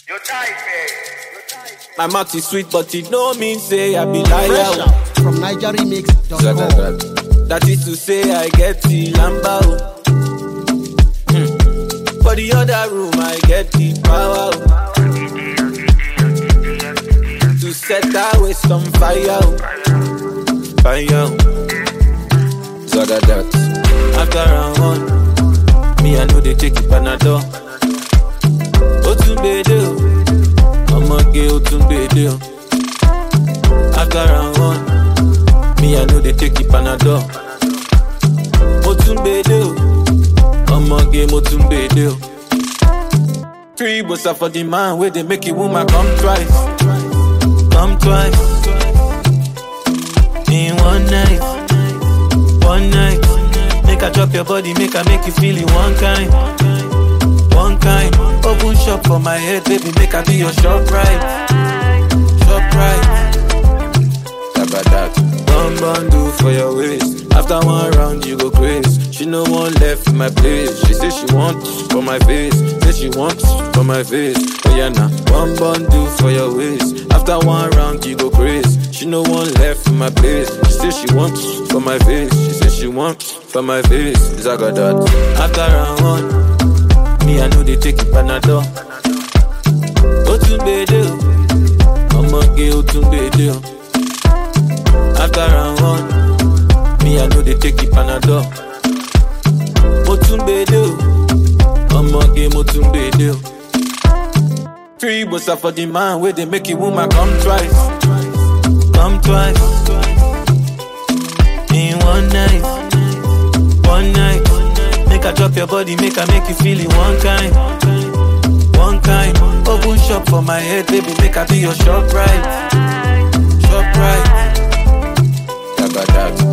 My mouth is sweet, but it no mean say I be liar. Fresh out from NigerRemix.com. That is to say I get the lamba. For the other room I get the power. To set that waste on fire. Fire. Zagadat. After round one, me I know they take it Panadol. Otunbede, I'ma get Otunbede. After round one, me I know they take it Panadol. Otunbede, I'ma get Otunbede. 3 bossa for the man where they make a woman come twice. Come twice. In one night. One night. Make her drop your body, make her make you feel it one kind. One kind. Open shop for my head, baby, make her be your shop right. Shop right. One bundle for your waist. After one round, you go crazy. She no one left in my place. She say she wants for my face. Say she wants for my face. Oh yeah, nah. One bundle for your waist. After one round, you go crazy. She no one left in my place. She say she wants for my face. She say she wants for my face. Zagadat. After round one, me I know they take it Panadol. Otunbede, I'ma get Otunbede. After round one, me I know they take it Panadol. Otunbede, I'ma get Otunbede. 3 bossa for the man where they make a woman come twice. Come twice. In one night. One night. Make her drop your body, make her make you feel it one kind. One kind. Open shop for my head, baby, make her be your shop right. Shop right. Zagadat.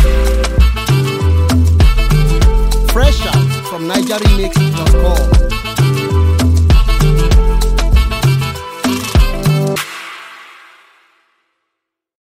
Fresh out from NigerRemix.com.